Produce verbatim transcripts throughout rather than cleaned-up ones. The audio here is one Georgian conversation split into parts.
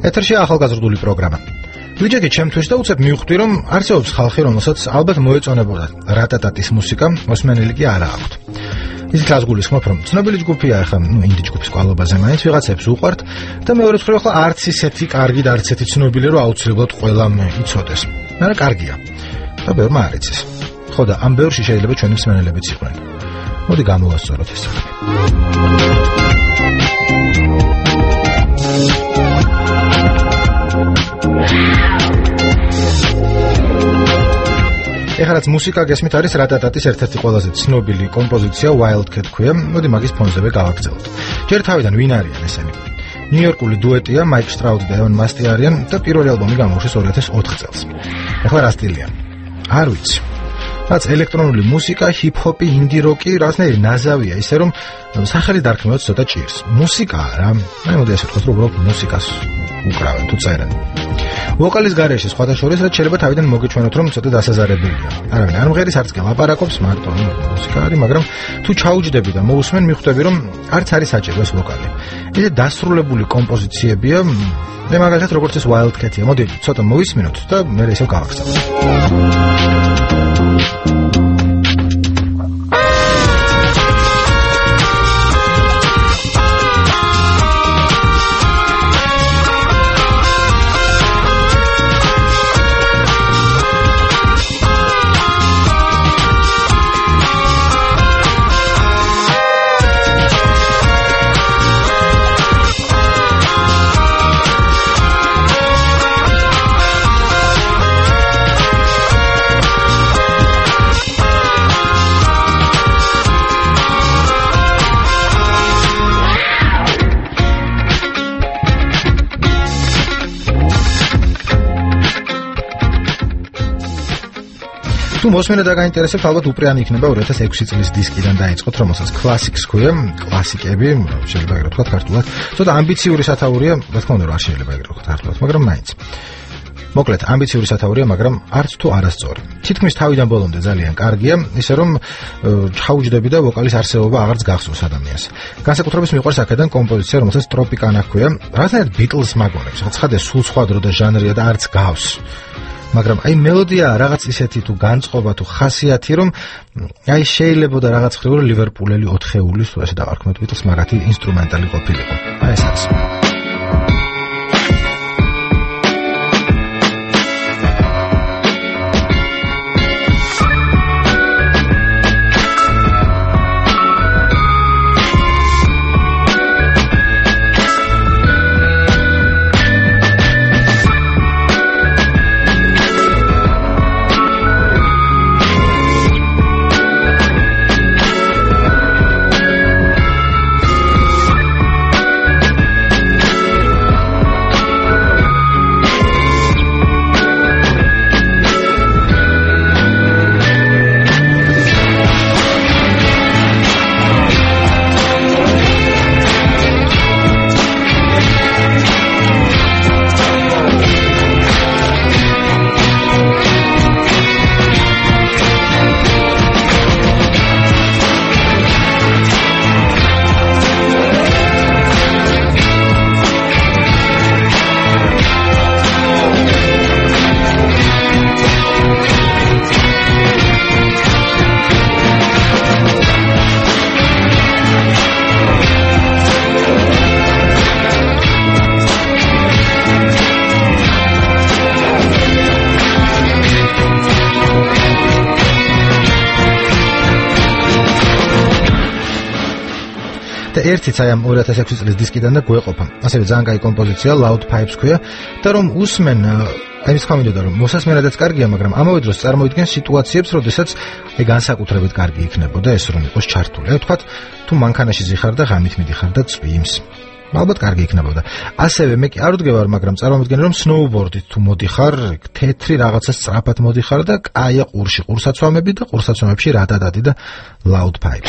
ეთერშია ახალგაზრდული პროგრამა. ვიჯექი ჩემთვის და უცებ მივხვდი, რომ არსებობს ხალხი, რომელსაც ალბათ მოეწონებოდა რატატატის მუსიკა, მოსმენილი კი არა აქვთ. ისიც გულისხმობ, რომ ცნობილი ჯგუფია, ახლა ნუ ინდი ჯგუფის კვალობაზე მაინც ვიღაცებს უყვართ და მეორე მხრივ ახლა არც ისეთი კარგი და არც ისეთი ცნობილი, რომ აუცილებლად ყველამ იცოდეს. მაგრამ კარგია. და ბევრმა არ იცის. ხო და ამ ბევრში შეიძლება ჩვენი მსმენელებიც იყვნენ. მოდი გამოვასწოროთ ეს საქმე. ეხლაც მუსიკა გესმით არის რატატატის ერთ-ერთი ყველაზე ცნობილი კომპოზიცია Wildcat ქვია. მოდი მაგის ფონზევე გავაგრძელოთ. ჯერ თავიდან ვინ არიან ესენი? ნიუ-იორკული დუეტია, მაიკ შტრაუდი და ევან მასტი არიან და პირველი ალბომი გამოუშვეს ორი ათას ოთხ წელს. ეხლა რა სტილია? არ ვიცი. რაც ელექტრონული მუსიკა, ჰიპ-ჰოპი, ინდი-როკი, რაღაცნაირი ნაზავია, ისე რომ სახელი დარქმევაც ცოტა ჭირს. მუსიკა არა, მე მოდი ასე ვთქვათ, რომ უბრალოდ მუსიკას უკრავენ თუ წერენ. ვოკალის გარეშე სხვადასხვა რაც შეიძლება თავიდან მოგეჩვენოთ, რომ ცოტა დასაზარებელია. არავინ არ მღერის, არც კი ლაპარაკობს, მარტო მუსიკა არის, მაგრამ თუ ჩაუჯდები და მოусმენ, მიხვდები, რომ არც არის საჭირო ეს ვოკალი. ისე დასრულებული კომპოზიციებია, მე მაგალითად როგორც ეს Wildcat-ია, მოდი ცოტა მოვისმინოთ და მე ისევ გავაგრძელოთ. თუ მოსმენა და გაინტერესებთ, ალბათ უპრიანი იქნება ორი ათას ექვსი წლის დისკიდან დაიწყოთ, რომელსაც კლასიკს ქვია, კლასიკები, შეიძლება ეგრეთ ვთქვათ ქართულად. ცოტა ამბიციური სათაურია, რა თქმა უნდა, არ შეიძლება ეგრეთ ვთქვათ ქართულად, მაგრამ მაინც. მოკლედ, ამბიციური სათაურია, მაგრამ არც თუ არასწორი. თითქმის თავიდან ბოლომდე ძალიან კარგია, ისე რომ ჩაუჯდები და ვოკალის არსებობა აღარც გახსოვს ადამიანს. განსაკუთრებით მიყვარს აქედან კომპოზიცია, რომელსაც ტროპიკანა ჰქვია, რაღაცნაირად ბიტლს მაგონებს, ცხადე სულ სხვა დრო და ჟანრია და არც გავს. მაგრამ აი მელოდია რაღაც ისეთი თუ განწყობა თუ ხასიათი, რომ აი შეიძლება და რაღაც ხრივ ლივერპულელი ოთხეულის თუ ასე დავარქმევთ ბიტლს მაგათი ინსტრუმენტალი ყოფილიყო. აი ეს არის. ერთიც აი ამ ორი ათას ექვსი წლის დისკიდან და გვეყოფა. ასევე ძალიან კაი კომპოზიცია Loud Pipes ქვია და რომ უსმენ აი ის ხამიდოდა რომ მოსასმენადაც კარგია, მაგრამ ამავე დროს წარმოიდგენ სიტუაციებს, როდესაც აი განსაკუთრებით კარგი იქნებოდა ეს რომ იყოს ჩართული. აი თქვათ თუ მანქანაში ზიხარ და ღამით მიდიხარ და წვიმს. ალბათ კარგი იქნებოდა. ასევე მე კი არ ვდგევარ, მაგრამ წარმოვიდგენ რომ სნოუბორდით თუ მოდიხარ, თეთრი რაღაცა სწრაფად მოდიხარ და კაია ყურში, ყურსაცვამები და ყურსაცვამებში რატატატი და Loud Pipes.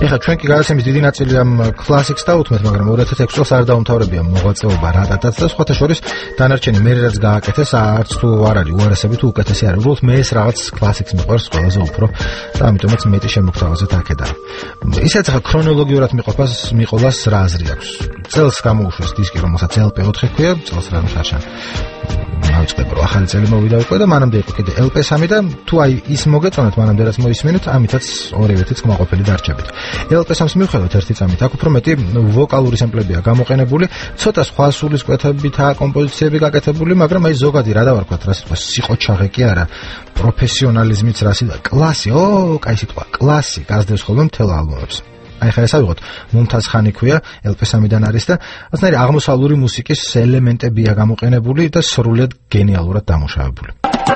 ეხლა ჩვენ კი გადაცემის დიდი ნაწილი ამ კლასიკს დავუთმეთ, მაგრამ ორი ათას ექვსი წელს არ დაუმთავრებია მოღვაწეობა რატატაც და სხვათა შორის დანარჩენი მე რაც გააკეთეს არც თუ არ არის უარესები თუ უკეთესი არის. უბრალოდ მე ეს რაღაც კლასიკს მიყვარს ყველაზე უფრო და ამიტომაც მეტი შემოგთავაზეთ აქედან. ისაც ახლა ქრონოლოგიურად მიყოფას მიყოლას რა აზრი აქვს. წელს გამოუშვეს დისკი, რომელსაც ელ პი ოთხი ჰქვია, წელს რა შარშან. ავიწყებ რომ ახალი წელი მოვიდა უკვე და მანამდე იყო კიდე ელ პი სამი და თუ აი ის მოგეწონათ მანამდე რაც მოისმენთ, ამითაც ორივეთიც კმაყოფილი დარჩებით. ელ პი სამს მივხვდეთ ერთი წამით, აქ უფრო მეტი ვოკალური სემპლებია გამოყენებული, ცოტა სხვა სულისკვეთებითა კომპოზიციები გაკეთებული, მაგრამ აი ზოგადი რა დავარქვათ, რა სიტყვა სიყოჩაღე კი არა, პროფესიონალიზმიც რა სიტყვა, კლასი, ო, კაი სიტყვა, კლასი გასდევს ხოლმე მთელ ალბომებს. აი ხა ეს ავიღოთ მუმთაზ ხანი ქვია ელ პი სამიდან არის და ასნაირი აღმოსავლური მუსიკის ელემენტებია გამოყენებული და სრულიად გენიალურად დამუშავებული.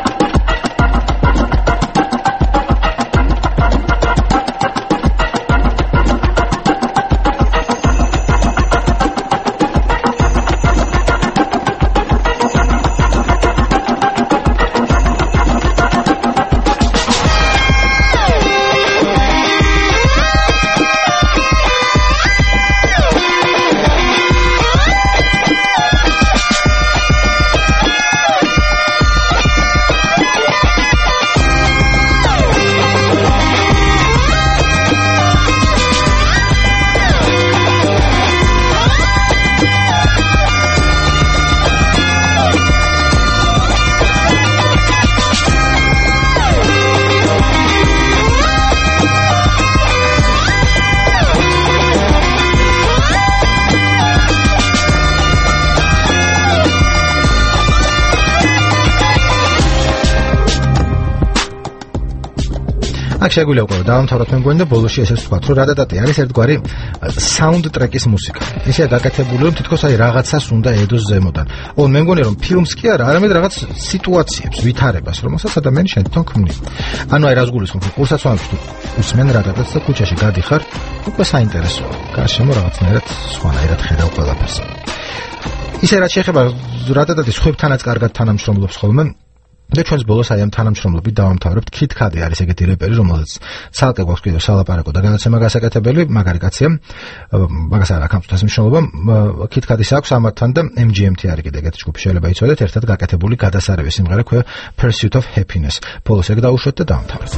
აქ შეგვიძლია უკვე დავამთავროთ მე მგონი და ბოლოში ესეც ვთქვათ, რომ რატატატი არის ერთგვარი საუნდტრეკის მუსიკა. ისეა გაკეთებული, რომ თითქოს აი რაღაცას უნდა ედოს ზემოდან. ო, მე მგონი რომ ფილმს კი არა, არამედ რაღაც სიტუაციებს, ვითარებას, რომელსაც ადამიანი შენთან ქმნის. ანუ აი რას გულისხმობ, კურსაცმლებში თუ უსმენ რატატატს და ქუჩაში გადიხარ, უკვე საინტერესოა. გარშემო რაღაცნაირად სხვანაირად ხედავ ყველაფერს. ისე რაც შეეხება რატატატის ხვებთანაც კარგად თანამშრომლობს ხოლმე. და ჩვენს ბოლოს აი ამ თანამშრომლობით დავამთავრებთ Kid Cudi არის ეგეთი რეპერი, რომელსაც ცალკე გვაქვს კიდევ სალაპარაკო და განაცემა გასაკეთებელი, მაგარი კაცია. მაგას არ აქვს ამწუთას მნიშვნელობა. Kid Cudi-ს აქვს ამათთან და em g m t არის კიდე ეგეთი ჯგუფი, შეიძლება იცოდეთ, ერთად გაკეთებული გადასარევი სიმღერა ქვია Pursuit of Happiness. ბოლოს ეგ დავუშვეთ და დავამთავრებთ.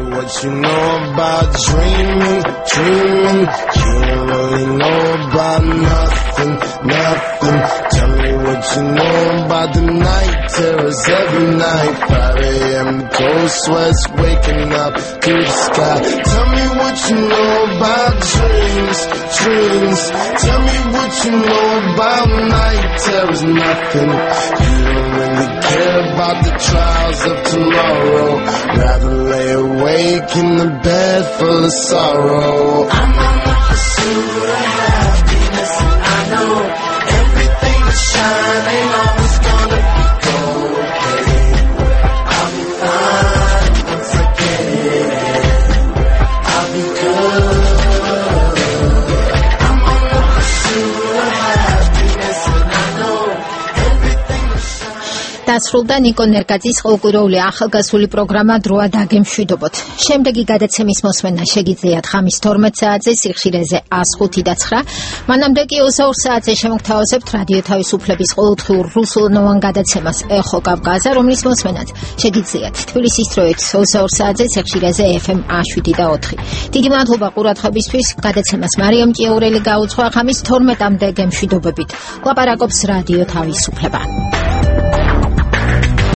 Every night, five a.m. cold sweats waking up to the sky. Tell me what you know about dreams, dreams. Tell me what you know about night terrors, nothing. You don't really care about the trials of tomorrow. Rather lay awake in the bed full of sorrow. I'm on the pursuit of happiness. I know everything that shines ain't always gonna be gold. დასრულდა ნიკო ნერგაძის ყოველკვირეული ახალგაზრდული პროგრამა დროა დაგემშვიდობოთ. შემდეგი გადაცემის მოსმენა შეგიძლიათ ხამის თორმეტ საათზე სიხშირეზე ას ხუთი და ცხრა. მანამდე კი ოცდაორ საათზე შემოგთავაზებთ რადიო თავისუფლების ყოველდღიურ რუსულენოვან გადაცემას ეხო კავკაზა, რომლის მოსმენაც შეგიძლიათ თბილისის დროით ოცდაორ საათზე სიხშირეზე ეფ ემ შვიდი და ოთხი. დიდი მადლობა ყურადღებისთვის. გადაცემას მარიამ ჭიაურელი გაუძღვა. ხამის თორმეტამდე გემშვიდობებით. ლაპარაკობს რადიო თავისუფლება.